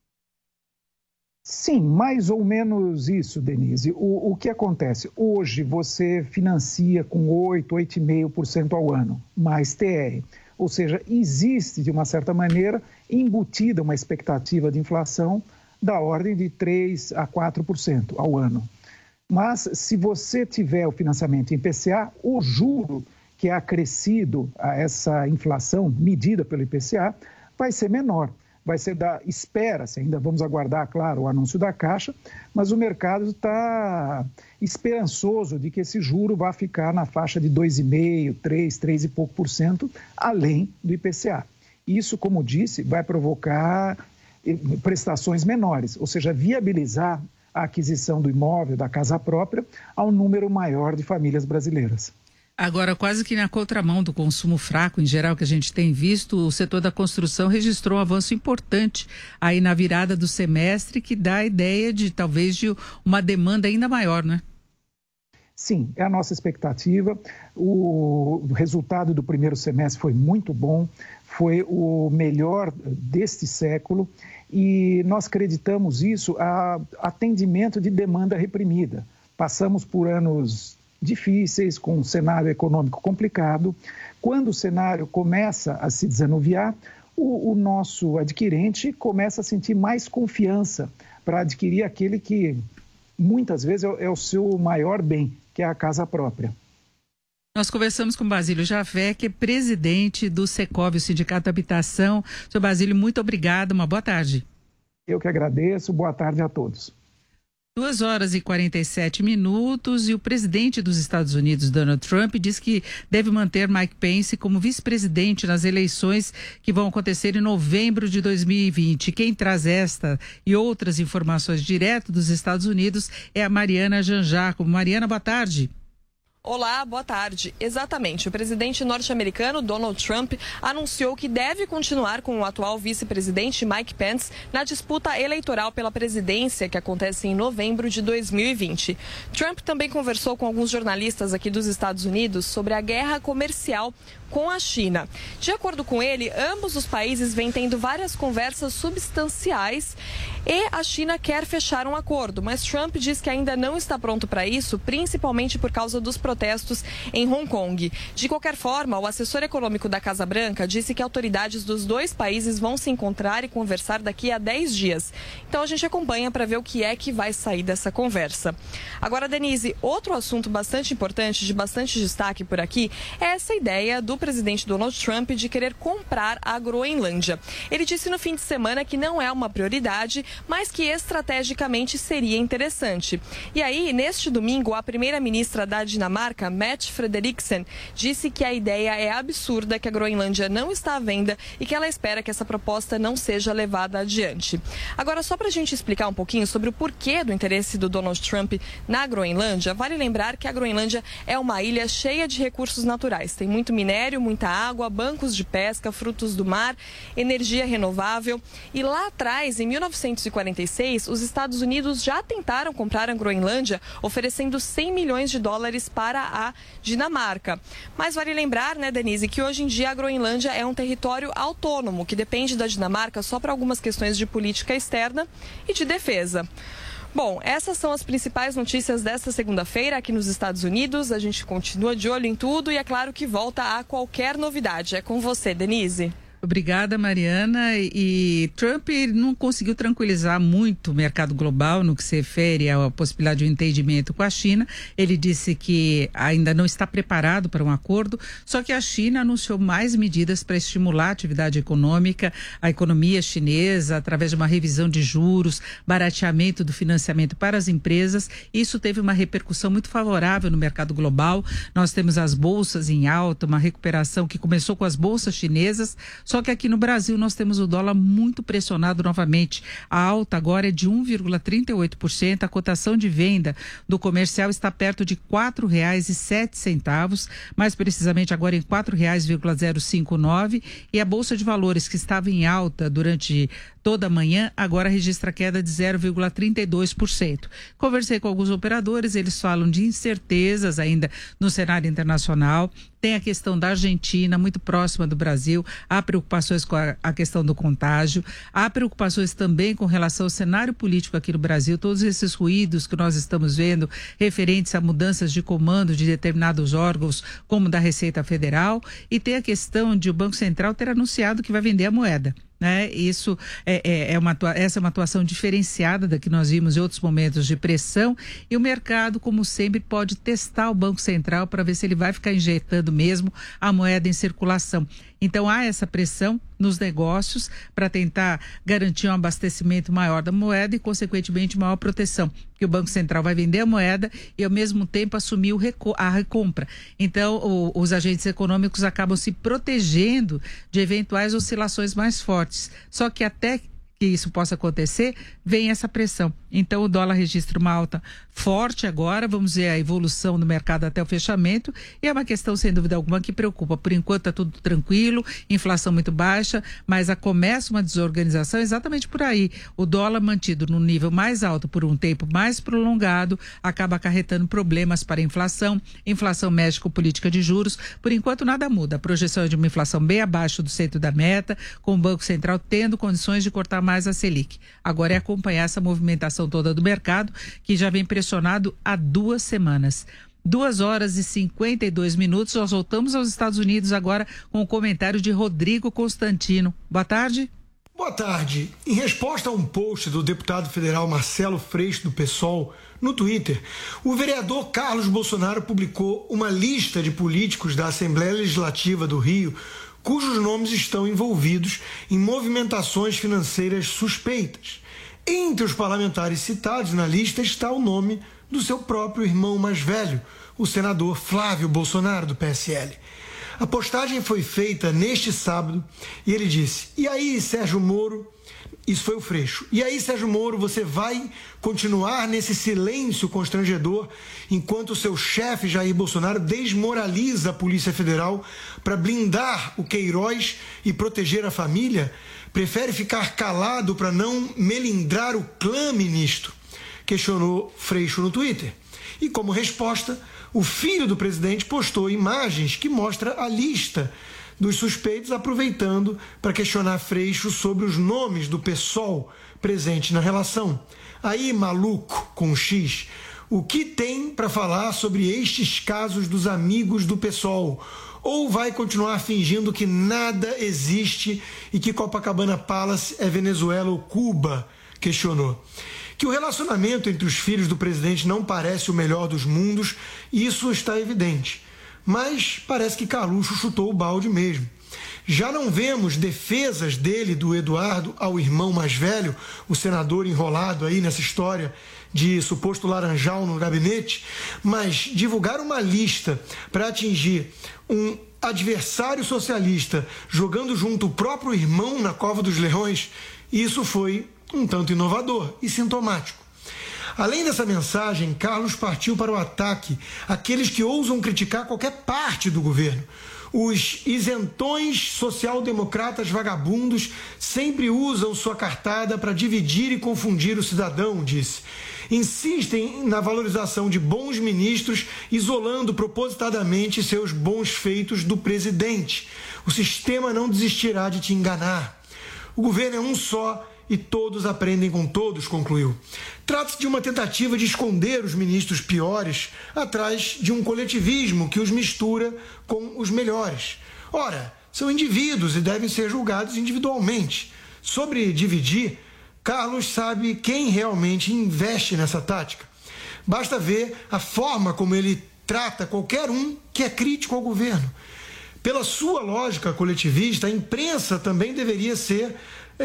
Sim, mais ou menos isso, Denise. O que acontece? Hoje você financia com 8,5% ao ano, mais TR. Ou seja, existe, de uma certa maneira, embutida uma expectativa de inflação da ordem de 3% a 4% ao ano. Mas, se você tiver o financiamento em IPCA, o juro que é acrescido a essa inflação medida pelo IPCA vai ser menor. Vai ser espera-se, ainda vamos aguardar, claro, o anúncio da Caixa, mas o mercado está esperançoso de que esse juro vá ficar na faixa de 2,5%, 3 e pouco por cento, além do IPCA. Isso, como disse, vai provocar prestações menores, ou seja, viabilizar a aquisição do imóvel, da casa própria, a um número maior de famílias brasileiras. Agora, quase que na contramão do consumo fraco, em geral, que a gente tem visto, o setor da construção registrou um avanço importante aí na virada do semestre, que dá a ideia de, talvez, de uma demanda ainda maior, né? Sim, é a nossa expectativa. O resultado do primeiro semestre foi muito bom, foi o melhor deste século e nós acreditamos isso a atendimento de demanda reprimida. Passamos por anos difíceis, com um cenário econômico complicado. Quando o cenário começa a se desanuviar, o nosso adquirente começa a sentir mais confiança para adquirir aquele que muitas vezes é o seu maior bem, que é a casa própria. Nós conversamos com Basílio Jafé, que é presidente do Secov, o Sindicato da Habitação. Seu Basílio, muito obrigado, uma boa tarde. Eu que agradeço, boa tarde a todos. 2h47 e o presidente dos Estados Unidos, Donald Trump, diz que deve manter Mike Pence como vice-presidente nas eleições que vão acontecer em novembro de 2020. Quem traz esta e outras informações direto dos Estados Unidos é a Mariana Janjaco. Mariana, boa tarde. Olá, boa tarde. Exatamente. O presidente norte-americano Donald Trump anunciou que deve continuar com o atual vice-presidente Mike Pence na disputa eleitoral pela presidência que acontece em novembro de 2020. Trump também conversou com alguns jornalistas aqui dos Estados Unidos sobre a guerra comercial com a China. De acordo com ele, ambos os países vêm tendo várias conversas substanciais e a China quer fechar um acordo, mas Trump diz que ainda não está pronto para isso, principalmente por causa dos protestos protestos em Hong Kong. De qualquer forma, o assessor econômico da Casa Branca disse que autoridades dos dois países vão se encontrar e conversar daqui a 10 dias. Então a gente acompanha para ver o que é que vai sair dessa conversa. Agora, Denise, outro assunto bastante importante, de bastante destaque por aqui, é essa ideia do presidente Donald Trump de querer comprar a Groenlândia. Ele disse no fim de semana que não é uma prioridade, mas que estrategicamente seria interessante. E aí, neste domingo, a primeira-ministra da Dinamarca, Mette Frederiksen, disse que a ideia é absurda, que a Groenlândia não está à venda e que ela espera que essa proposta não seja levada adiante. Agora, só para a gente explicar um pouquinho sobre o porquê do interesse do Donald Trump na Groenlândia, vale lembrar que a Groenlândia é uma ilha cheia de recursos naturais. Tem muito minério, muita água, bancos de pesca, frutos do mar, energia renovável. E lá atrás, em 1946, os Estados Unidos já tentaram comprar a Groenlândia, oferecendo 100 milhões de dólares para a Dinamarca. Mas vale lembrar, né, Denise, que hoje em dia a Groenlândia é um território autônomo, que depende da Dinamarca só para algumas questões de política externa e de defesa. Bom, essas são as principais notícias desta segunda-feira aqui nos Estados Unidos. A gente continua de olho em tudo e é claro que volta a qualquer novidade. É com você, Denise. Obrigada, Mariana. E Trump não conseguiu tranquilizar muito o mercado global no que se refere à possibilidade de um entendimento com a China. Ele disse que ainda não está preparado para um acordo, só que a China anunciou mais medidas para estimular a atividade econômica, a economia chinesa, através de uma revisão de juros, barateamento do financiamento para as empresas. Isso teve uma repercussão muito favorável no mercado global. Nós temos as bolsas em alta, uma recuperação que começou com as bolsas chinesas. Só que aqui no Brasil nós temos o dólar muito pressionado novamente. A alta agora é de 1,38%. A cotação de venda do comercial está perto de R$ 4,07, mais precisamente agora em R$ 4,059. E a Bolsa de Valores, que estava em alta durante toda a manhã, agora registra queda de 0,32%. Conversei com alguns operadores, eles falam de incertezas ainda no cenário internacional. Tem a questão da Argentina, muito próxima do Brasil. Há preocupações com a questão do contágio. Há preocupações também com relação ao cenário político aqui no Brasil. Todos esses ruídos que nós estamos vendo referentes a mudanças de comando de determinados órgãos, como da Receita Federal. E tem a questão de o Banco Central ter anunciado que vai vender a moeda. Isso essa é uma atuação diferenciada da que nós vimos em outros momentos de pressão, e o mercado, como sempre, pode testar o Banco Central para ver se ele vai ficar injetando mesmo a moeda em circulação. Então há essa pressão nos negócios para tentar garantir um abastecimento maior da moeda e, consequentemente, maior proteção, que o Banco Central vai vender a moeda e, ao mesmo tempo, assumir a recompra. Então, os agentes econômicos acabam se protegendo de eventuais oscilações mais fortes. Só que até que isso possa acontecer, vem essa pressão. Então, o dólar registra uma alta forte agora. Vamos ver a evolução do mercado até o fechamento. E é uma questão, sem dúvida alguma, que preocupa. Por enquanto, está tudo tranquilo, inflação muito baixa, mas começa uma desorganização exatamente por aí. O dólar mantido no nível mais alto por um tempo mais prolongado acaba acarretando problemas para a inflação mexe com política de juros. Por enquanto, nada muda. A projeção é de uma inflação bem abaixo do centro da meta, com o Banco Central tendo condições de cortar mais a Selic. Agora é acompanhar essa movimentação toda do mercado, que já vem pressionado há 2 semanas. 2h52. Nós voltamos aos Estados Unidos agora com o comentário de Rodrigo Constantino. Boa tarde. Boa tarde. Em resposta a um post do deputado federal Marcelo Freixo, do PSOL, no Twitter, o vereador Carlos Bolsonaro publicou uma lista de políticos da Assembleia Legislativa do Rio cujos nomes estão envolvidos em movimentações financeiras suspeitas. Entre os parlamentares citados na lista está o nome do seu próprio irmão mais velho, o senador Flávio Bolsonaro, do PSL. A postagem foi feita neste sábado e ele disse: "E aí, Sérgio Moro?" Isso foi o Freixo. "E aí, Sérgio Moro, você vai continuar nesse silêncio constrangedor enquanto o seu chefe Jair Bolsonaro desmoraliza a Polícia Federal para blindar o Queiroz e proteger a família? Prefere ficar calado para não melindrar o clã, ministro?" Questionou Freixo no Twitter. E como resposta, o filho do presidente postou imagens que mostram a lista dos suspeitos, aproveitando para questionar Freixo sobre os nomes do PSOL presente na relação. "Aí, maluco, com X, o que tem para falar sobre estes casos dos amigos do PSOL? Ou vai continuar fingindo que nada existe e que Copacabana Palace é Venezuela ou Cuba? Questionou. Que o relacionamento entre os filhos do presidente não parece o melhor dos mundos, isso está evidente. Mas parece que Carluxo chutou o balde mesmo. Já não vemos defesas dele, do Eduardo, ao irmão mais velho, o senador enrolado aí nessa história de suposto laranjal no gabinete, mas divulgar uma lista para atingir um adversário socialista jogando junto o próprio irmão na cova dos leões, isso foi um tanto inovador e sintomático. Além dessa mensagem, Carlos partiu para o ataque àqueles que ousam criticar qualquer parte do governo. Os isentões social-democratas vagabundos sempre usam sua cartada para dividir e confundir o cidadão, disse. Insistem na valorização de bons ministros, isolando propositadamente seus bons feitos do presidente. O sistema não desistirá de te enganar. O governo é um só e todos aprendem com todos, concluiu. Trata-se de uma tentativa de esconder os ministros piores atrás de um coletivismo que os mistura com os melhores. Ora, são indivíduos e devem ser julgados individualmente. Sobre dividir, Carlos sabe quem realmente investe nessa tática. Basta ver a forma como ele trata qualquer um que é crítico ao governo. Pela sua lógica coletivista, a imprensa também deveria ser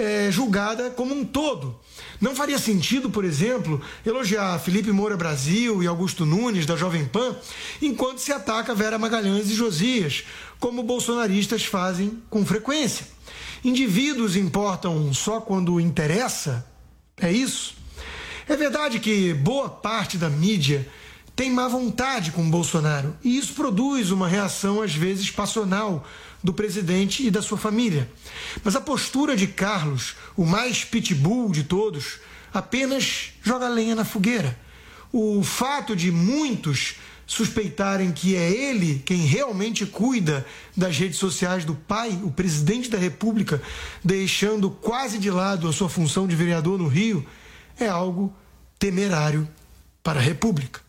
julgada como um todo. Não faria sentido, por exemplo, elogiar Felipe Moura Brasil e Augusto Nunes, da Jovem Pan, enquanto se ataca Vera Magalhães e Josias, como bolsonaristas fazem com frequência. Indivíduos importam só quando interessa? É isso? É verdade que boa parte da mídia tem má vontade com Bolsonaro, e isso produz uma reação, às vezes, passional do presidente e da sua família. Mas a postura de Carlos, o mais pitbull de todos, apenas joga lenha na fogueira. O fato de muitos suspeitarem que é ele quem realmente cuida das redes sociais do pai, o presidente da República, deixando quase de lado a sua função de vereador no Rio, é algo temerário para a República.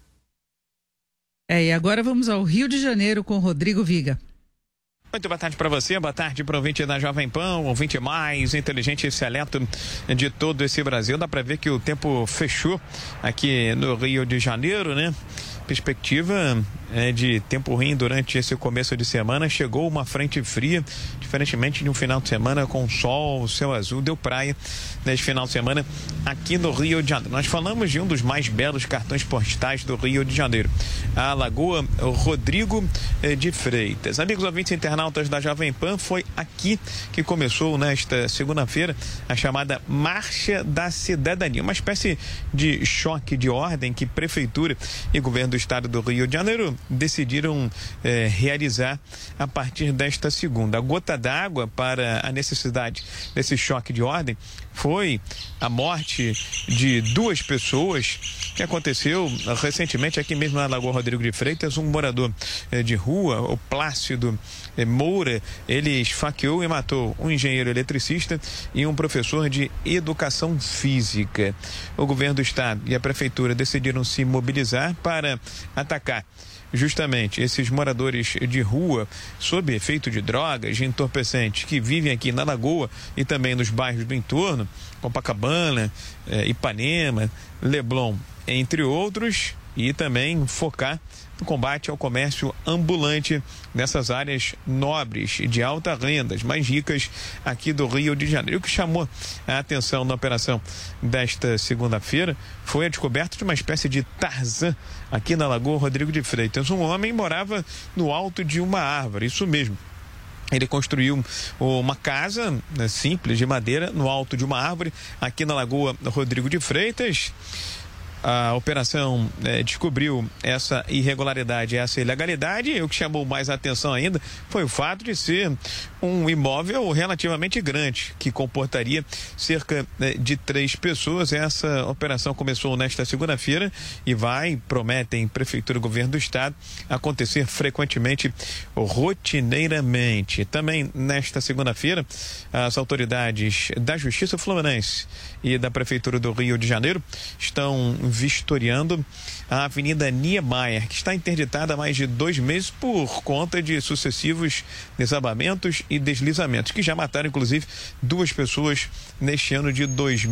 E agora vamos ao Rio de Janeiro com Rodrigo Viga. Muito boa tarde para você, boa tarde para o ouvinte da Jovem Pan, o ouvinte mais inteligente e seleto de todo esse Brasil. Dá para ver que o tempo fechou aqui no Rio de Janeiro, né? Perspectiva de tempo ruim durante esse começo de semana. Chegou uma frente fria, diferentemente de um final de semana com sol, céu azul, deu praia nesse final de semana aqui no Rio de Janeiro. Nós falamos de um dos mais belos cartões postais do Rio de Janeiro, a Lagoa Rodrigo de Freitas. Amigos ouvintes internautas da Jovem Pan, foi aqui que começou nesta segunda-feira a chamada Marcha da Cidadania, uma espécie de choque de ordem que Prefeitura e Governo do Estado do Rio de Janeiro decidiram realizar a partir desta segunda. A gota d'água para a necessidade desse choque de ordem foi a morte de 2 pessoas que aconteceu recentemente aqui mesmo na Lagoa Rodrigo de Freitas. Um morador de rua, o Plácido Moura, ele esfaqueou e matou um engenheiro eletricista e um professor de educação física. O governo do estado e a prefeitura decidiram se mobilizar para atacar justamente esses moradores de rua sob efeito de drogas, de entorpecentes, que vivem aqui na Lagoa e também nos bairros do entorno, Copacabana, Ipanema, Leblon, entre outros, e também focar no combate ao comércio ambulante nessas áreas nobres de alta renda, mais ricas aqui do Rio de Janeiro. O que chamou a atenção na operação desta segunda-feira foi a descoberta de uma espécie de Tarzan aqui na Lagoa Rodrigo de Freitas. Um homem morava no alto de uma árvore, isso mesmo. Ele construiu uma casa simples de madeira no alto de uma árvore aqui na Lagoa Rodrigo de Freitas. A operação descobriu essa irregularidade, essa ilegalidade, e o que chamou mais a atenção ainda foi o fato de ser um imóvel relativamente grande, que comportaria cerca de 3 pessoas. Essa operação começou nesta segunda-feira e prometem Prefeitura e Governo do Estado, acontecer frequentemente, rotineiramente. Também nesta segunda-feira, as autoridades da Justiça Fluminense e da Prefeitura do Rio de Janeiro estão vistoriando a Avenida Niemeyer, que está interditada há mais de 2 meses por conta de sucessivos desabamentos e deslizamentos, que já mataram, inclusive, 2 pessoas neste ano de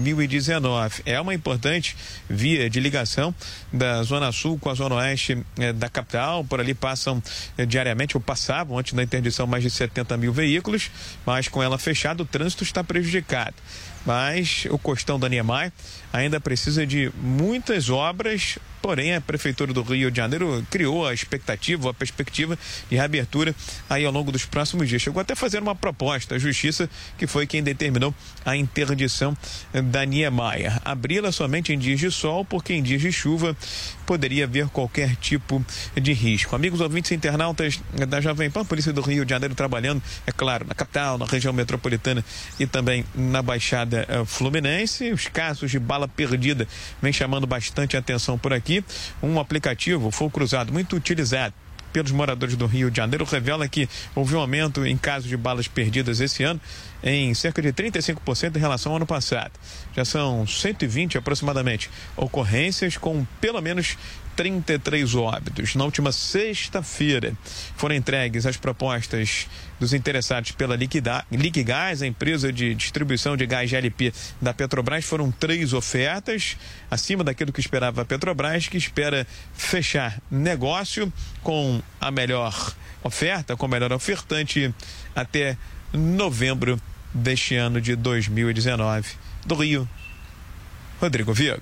2019. É uma importante via de ligação da Zona Sul com a Zona Oeste da capital. Por ali passam diariamente, ou passavam antes da interdição, mais de 70 mil veículos, mas com ela fechada, o trânsito está prejudicado. Mas o costão da Niemeyer ainda precisa de muitas obras, porém a Prefeitura do Rio de Janeiro criou a expectativa, a perspectiva de reabertura aí ao longo dos próximos dias. Chegou até a fazer uma proposta à Justiça, que foi quem determinou a interdição da Niemeyer. Abri-la somente em dias de sol, porque em dias de chuva poderia haver qualquer tipo de risco. Amigos ouvintes e internautas da Jovem Pan, Polícia do Rio de Janeiro trabalhando, é claro, na capital, na região metropolitana e também na Baixada Fluminense. Os casos de bala perdida vem chamando bastante atenção por aqui. Um aplicativo, Fogo Cruzado, muito utilizado pelos moradores do Rio de Janeiro, revela que houve um aumento em casos de balas perdidas esse ano em cerca de 35% em relação ao ano passado. Já são 120 aproximadamente ocorrências com pelo menos 33 óbitos. Na última sexta-feira foram entregues as propostas dos interessados pela Liquigás, a empresa de distribuição de gás GLP da Petrobras. Foram 3 ofertas, acima daquilo que esperava a Petrobras, que espera fechar negócio com a melhor oferta, com o melhor ofertante até novembro deste ano de 2019. Do Rio, Rodrigo Viga.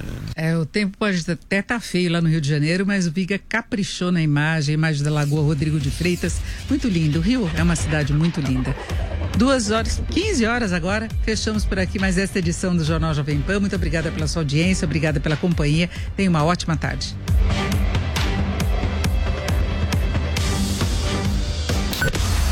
O tempo pode até estar feio lá no Rio de Janeiro, mas o Viga caprichou na imagem da Lagoa Rodrigo de Freitas. Muito lindo. O Rio é uma cidade muito linda. 15 horas agora. Fechamos por aqui mais esta edição do Jornal Jovem Pan. Muito obrigada pela sua audiência, obrigada pela companhia. Tenha uma ótima tarde.